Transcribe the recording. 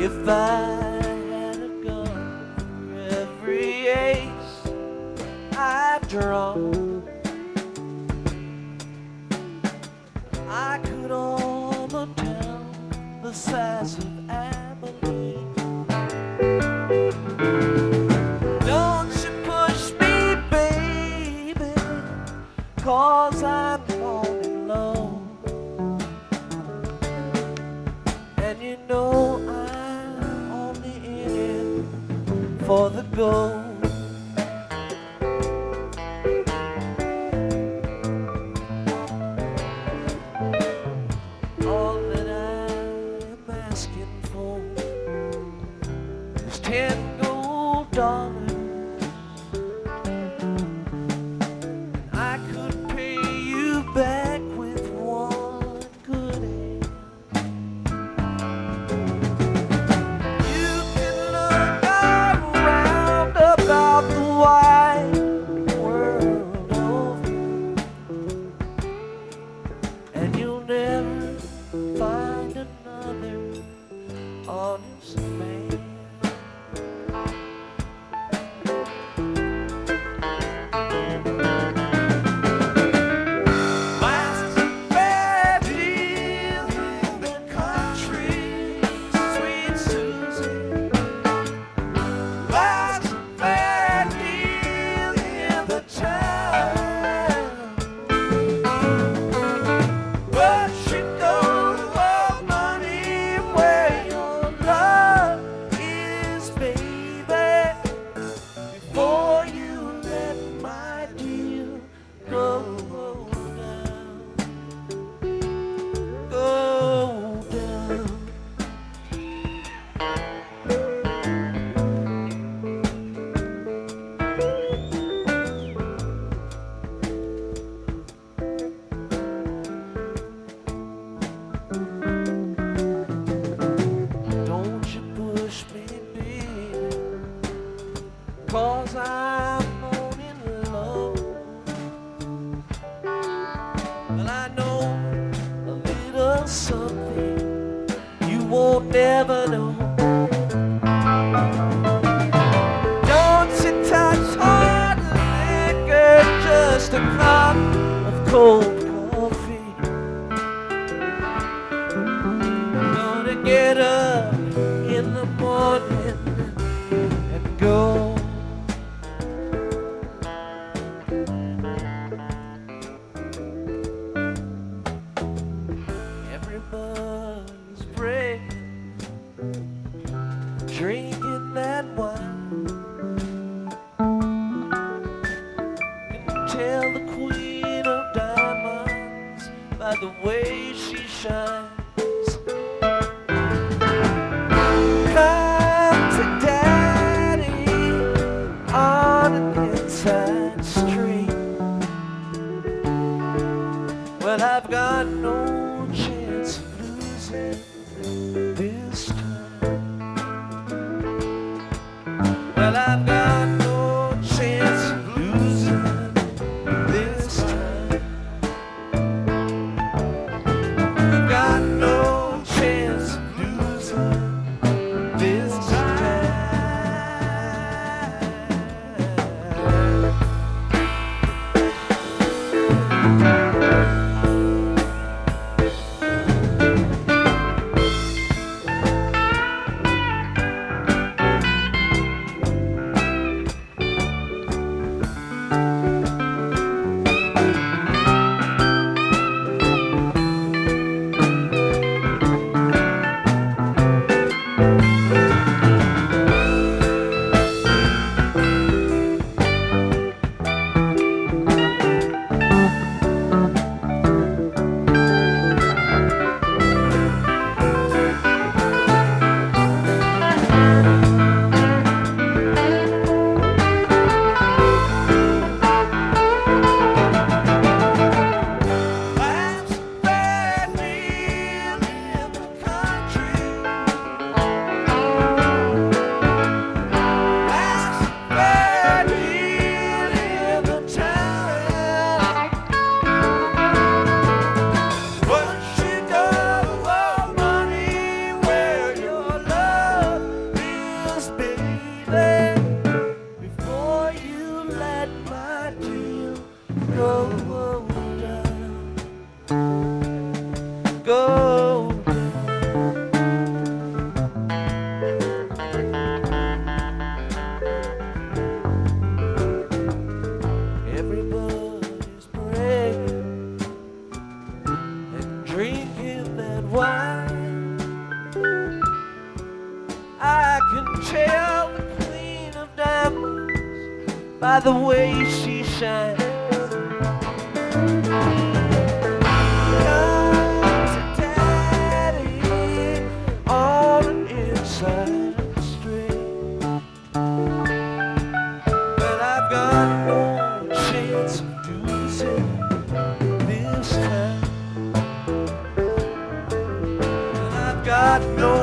If I had a gun for every ace I draw, I could own the town the size of Abilene. Don't you push me, baby, 'cause I'm all alone. And you know I'm only in it for the gold. All that I'm asking for is 10 gold dollars. I could pay you back with one good hand. You can look around about the wide world over, and you'll never find another honest man. Last fair deal in the country, sweet Susie. Last fair deal in the town. But you don't want money where your love is, baby, before you let my deal go down, go down. Don't you push me, baby, 'cause I'm on in love. Well, I know a little something you won't never know. Don't you touch hard liquor, just a cup of cold coffee. Gonna get up in the morning and go. Everybody's praying, drinking that wine. Can tell the queen of diamonds by the way she shines. Come to daddy on an inside street. Well, I've got no chance of losing this time. Well, I've got no chance of losing this time. I've got go. Everybody's praying and drinking that wine. I can tell the Queen of Diamonds by the way she shines. Come to Daddy on an inside street, but I've got no chance of losing this time, and I've got no